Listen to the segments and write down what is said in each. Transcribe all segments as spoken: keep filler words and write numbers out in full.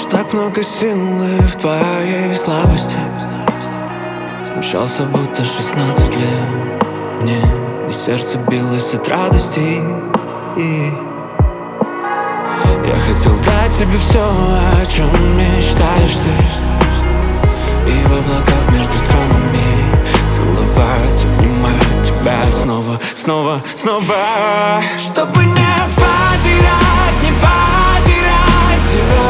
так много силы в твоей слабости. Смущался, будто шестнадцать лет. Мне и сердце билось от радости. И я хотел дать тебе все, о чем мечтаешь ты. И в облаках между странами целовать, обнимать тебя снова, снова, снова. Чтобы не потерять, не потерять тебя.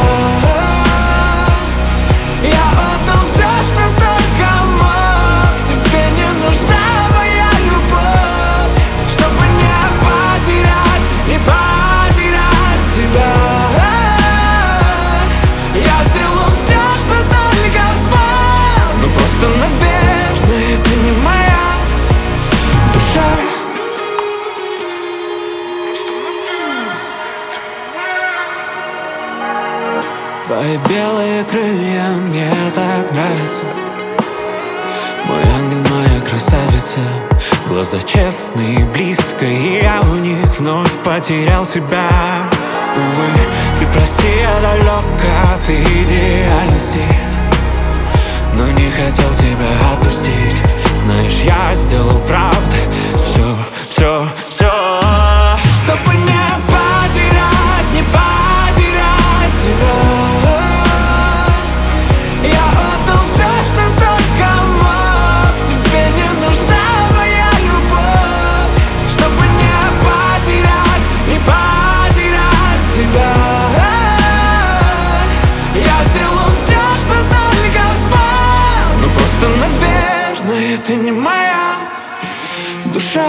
Я отдал все, что только мог. Тебе не нужна моя любовь. Чтобы не потерять, не потерять тебя. Я сделал все, что только смог. Но просто, наверное, ты не моя душа. Твои белые крылья мне так нравятся. Мой ангел, моя красавица. Глаза честные, близко, и я в них вновь потерял себя. Увы, ты прости, я далек от идеальности, но не хотел тебя отпустить. Знаешь, я сделал правда все, все, все. Чтобы не потерять, не потерять тебя. Я отдал все, что только мог. Тебе не нужна моя любовь. Чтобы не потерять, не потерять тебя. Я сделал все, что только смог. Но просто, наверное, ты не моя душа.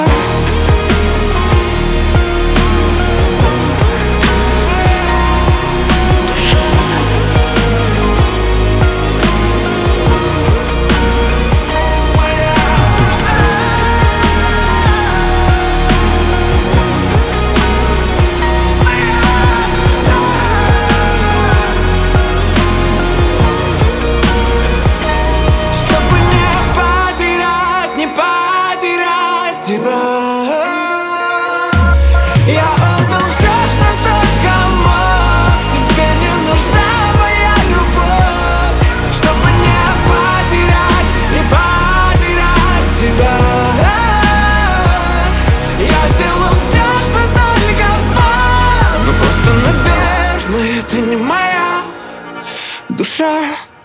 Я отдал все, что только мог. Тебе не нужна моя любовь. Чтобы не потерять, не потерять тебя. Я сделал все, что только смог. Но просто, наверное, ты не моя душа.